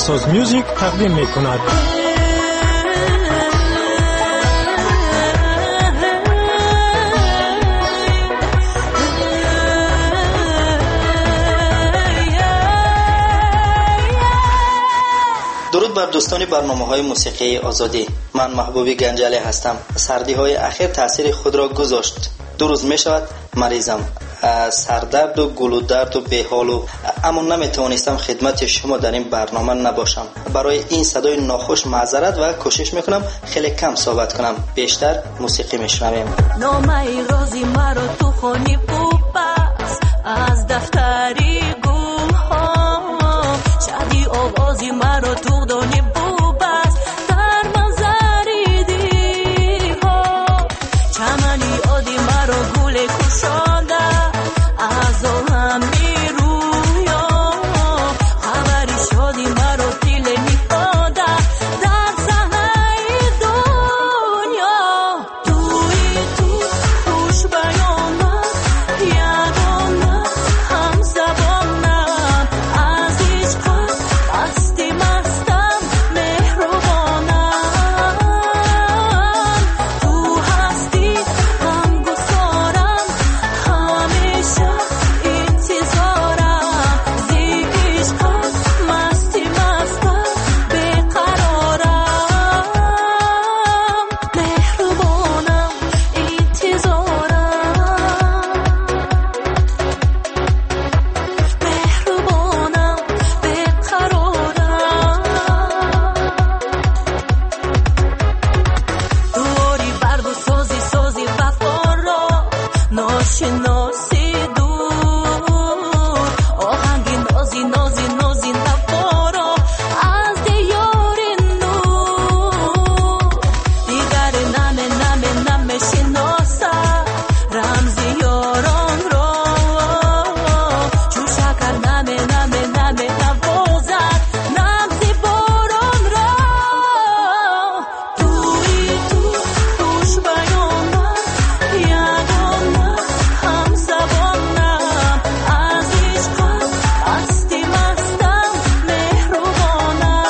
Soz Music تقدیم می‌کند. درود بر دوستان برنامه‌های موسیقی آزادی. من محبوبی گنجالی هستم. سردی‌های اخیر تاثیر خود را گذاشت. 2 روز می‌شود مریضم. سردرد و گلودرد و بی‌حال و اما نمی‌توانستم خدمت شما در این برنامه نباشم. برای این صدای ناخوش معذرت و کوشش می‌کنم خیلی کم صحبت کنم. بیشتر موسیقی می‌شنویم. نامه رازی مرا تو خونی پس از دفتری گل‌ها شادی آوازی مرا تو دونی بس در منظری دیها چمنی آدی مرا گل کشانده از هم میرویا خبری شادی مرا دل میخواده در صحنه دنیا توی تو خوش بیانم یادم هم زبانم از عشق هستی مستم مهربانم تو هستی هم گسارم همیشه انتظارم زی عشق مستی مستم بقرارم مهربانم انتظارم مهربانم بقرارم دوری برگ و سازی وفا را ناشناسی دور آهنگی نازی وفا را از دیار نور دیگر نمی شناسه رمزی یاران را چو شکر نمی نوازد نبضی باران را توی تو خوش بیانم یادم هم زبانم از عشق هستی مستم مهربانم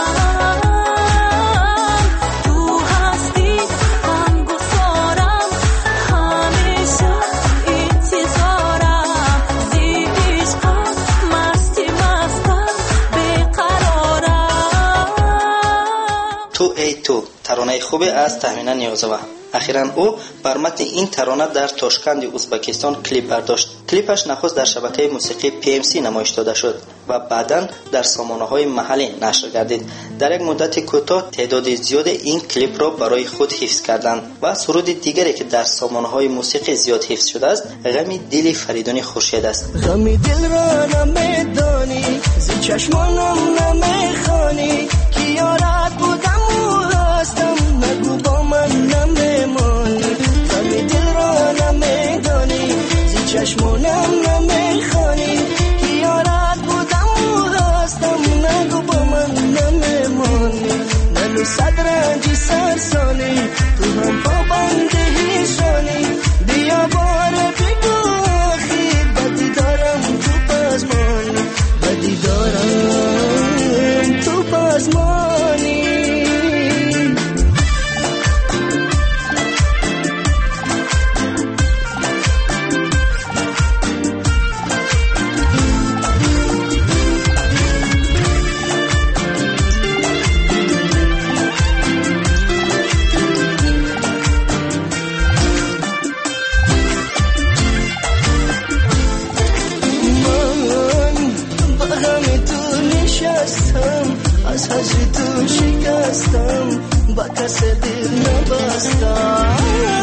تو هستی هم گسارم همیشه انتظارم زی عشق مستی مستم بقرارم تو ای تو ترانه خوبی از تهمینه نیازوه. اخیراً او بر متن این ترانه در تاشکند ازبکستان کلیپ برداشت. کلیپش نخست در شبکه موسیقی PMC نمایش داده شد و بعداً در سامانه‌های محلی نشر گردید. در یک مدت کوتاه تعداد زیاد این کلیپ را برای خود حفظ کردند و سرود دیگری که در سامانه‌های موسیقی زیاد حفظ شده است غم دل فریدون خورشید است. غم دل را نمیدانی ز چشمانم نمیخوانی که یارت بودم و هستم نگو با من نمیمانی غم دل را نمیدانی ز چشمانم نمیخوانی که یارت بودم و هستم نگو با من نمیمانی نلو صد رنجی سرسانی تو هم پابند هیشانی بیا باره بگو آخی بدی دارم تو پزمانی بدی دارم تو پزمانی از هجر تو شکستم با کس دل نبستم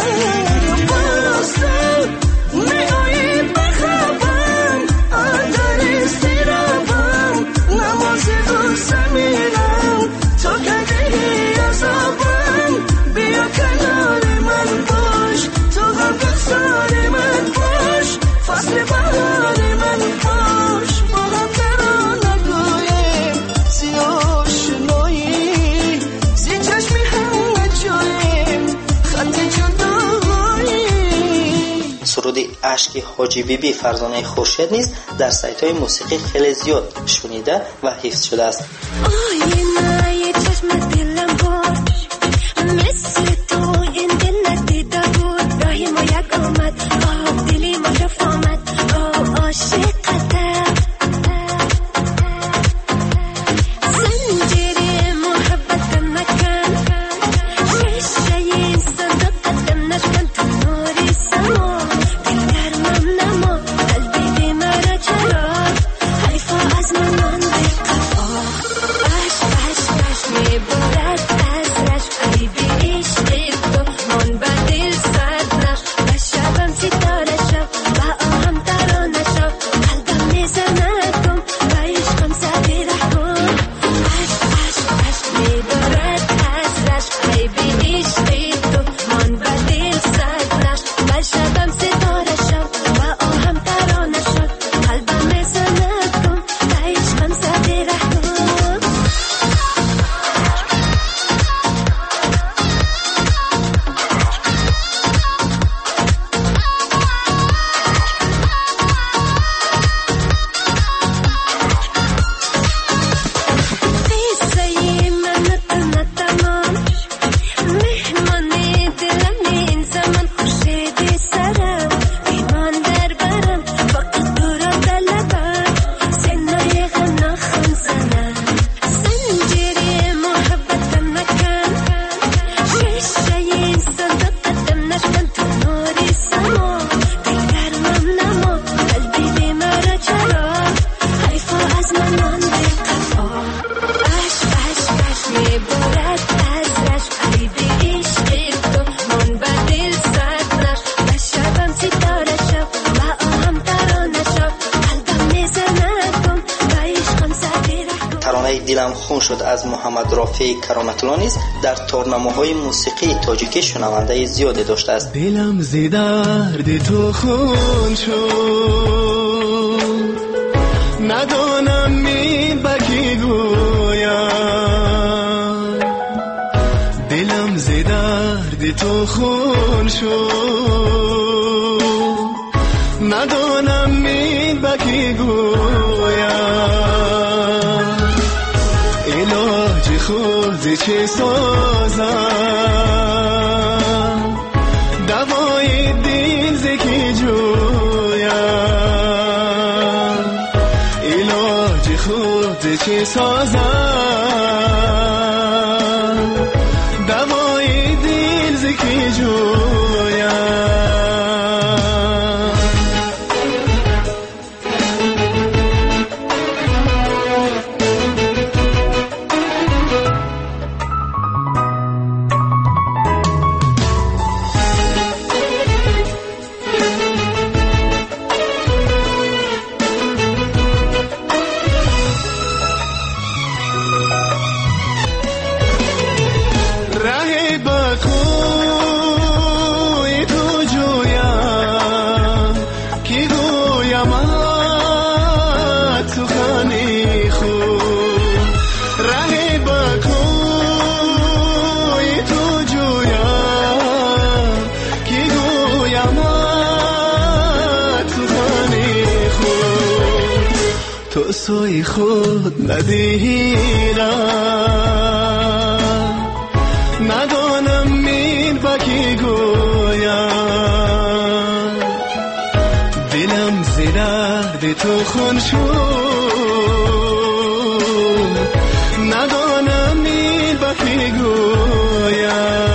میگویی بخوابم اندر استرابم نماز غصه میرم تو کدهی عذابم بیا کنار من باش تو هم بخسار من باش فصل بهار من باش با هم درا نگویم زیاشنایی زی چشمی همه جاییم خط جدایی. سرود اشک حاجی بیبی فرزانه خورشید نیز در سایت‌های موسیقی خیلی زیاد شنیده و حفظ شده است. خون شد از محمد رافی کرامت‌الله نیز در تورنمه‌های موسیقی تاجیکی شنونده زیادی داشته است. دلم ز درد تو خون شد، ندانم می بکی گویم. دلم ز درد تو خون شد، ندانم می بکی گویم. علاج خود چه سازم، دوای دل ز کی جویم. علاج خود چه سازم، دوای دل ز کی جویم. تو سوی خود ندیدم، ندانم میر بکی گویم. دلم ز درد تو خون شد، ندانم میر بکی گویم.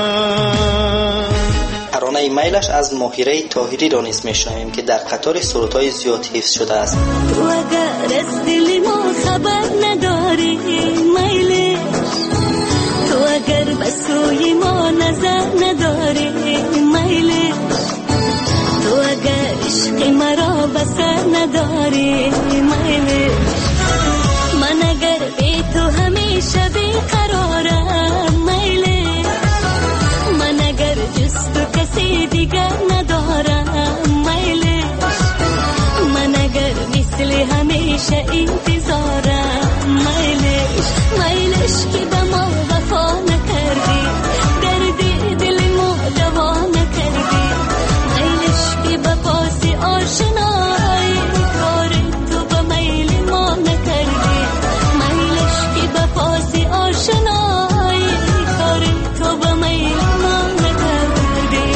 ترانه میلش از ماهیره طاهری را نیز میشنویم که در قطار سرودهای زیاد حفظ شده است. تو اگر از دل ما خبر نداری میلش، تو اگر به سوی ما نظر نداری میلش، تو اگر عشق مرا بسر نداری میلش، من اگر بی تو همیشه بیقرارم میلش، من اگر جز تو کسی دیگر ندارم میلش، من اگر مثل همیشه انتظارم میلش. میلش که به ما وفا نکردی، درد دل ما دوا نکردی، میلش که به پاس آشنایی کار تو به میل ما نکردی، میلش که به پاس آشنایی کار تو به میل ما نکردی.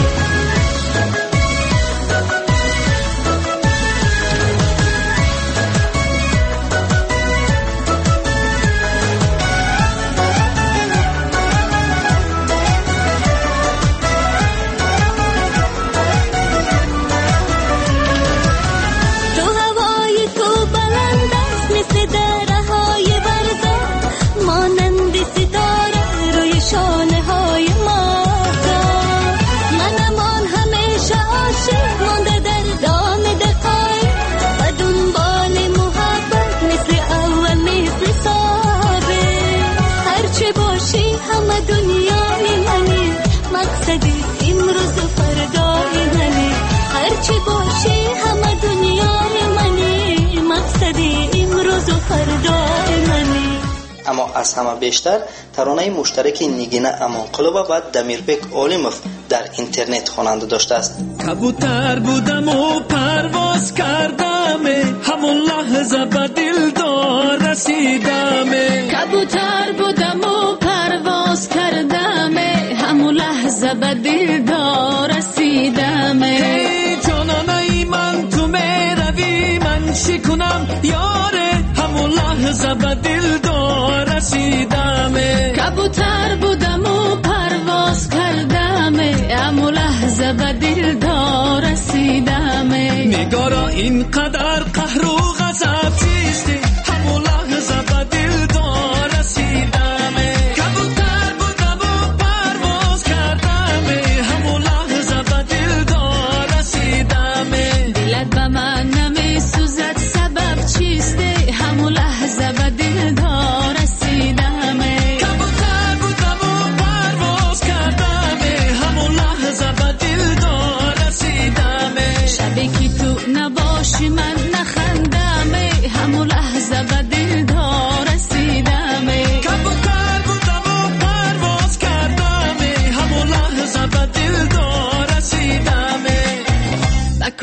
تو هوای تو بلند است مثل درهای برزخ، مانند ستاره روی شانه های ماهتاب. من امان همیشه عاشق مانده در دام دقایق، و دنبال محبت مثل اول مثل سابق. هرچه باشی همه دنیای منی، مقصدی امروز و فردای منی. هرچه باشی همه دنیای منی، مقصدی امروز و فردای منی. اما از همه بیشتر ترانه مشترک نگینه امانقلوبه و دمیربک عالموف در اینترنت خواننده داشته است. کبوتر بودم و پرواز کردم، همون لحظه به دلدار رسیدم. کبوتر بودم و پرواز کردم، همون لحظه به دلدار رسیدم. جانانه من تو میروی من چی کنم یاره، همون لحظه به دلدار رسیدم. کبوتر بودم و پرواز کردم، همون لحظه به دلدار رسیدم. نگارا اینقدر قهر و غضب چیستی، همون لحظه به دلدار رسیدم. کبوتر بودم و پرواز کردم، همون لحظه به دلدار رسیدم. دلت به من نمی سوزد سبب چیسته، همون لحظه به دلدار رسیدم.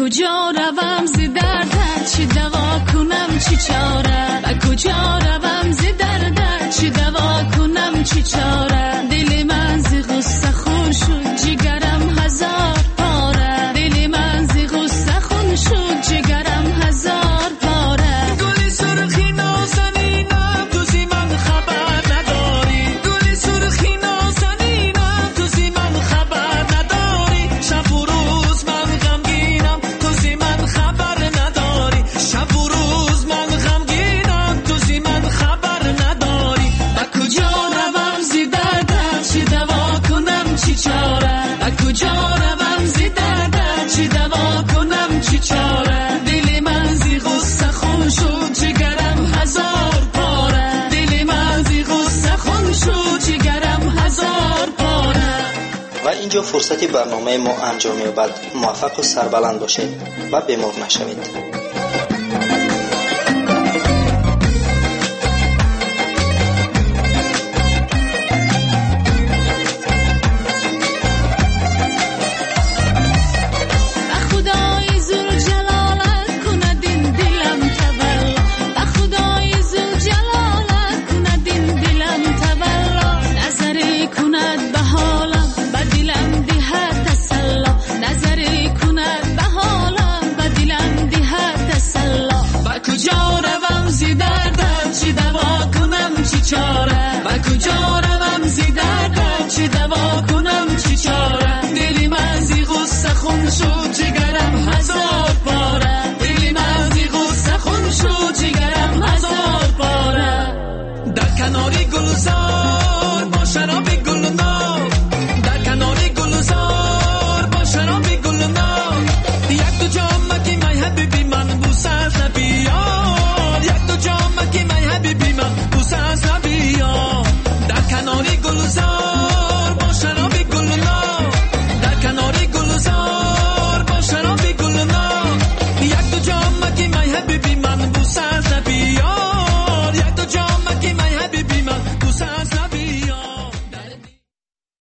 کجا روم ز دردت چی دوا کنم چی چاره کجا روم ز دردت چی دوا کنم چی چاره دل من ز غصه خون شد جگرم هزار پاره دل من ز غصه خون شد جگرم هزار پاره گل سرخی نازنینم تو زی من خبر نداری گل سرخی نازنینم تو زی من خبر نداری شب و روز من غمگینم تو زی من خبر نداری شب و روز من غمگینم تو زی من خبر نداری کجا روم ز دردت چی دوا کنم چی چاره کجا روم ز دردت چی دوا کنم چی چاره دل من ز غصه خون شد جگرم هزار پاره دل من ز غصه خون شد جگرم هزار پاره. و اینجا فرصتی برنامه ما انجام یابد. موفق و سربلند باشید و بیمار نشوید.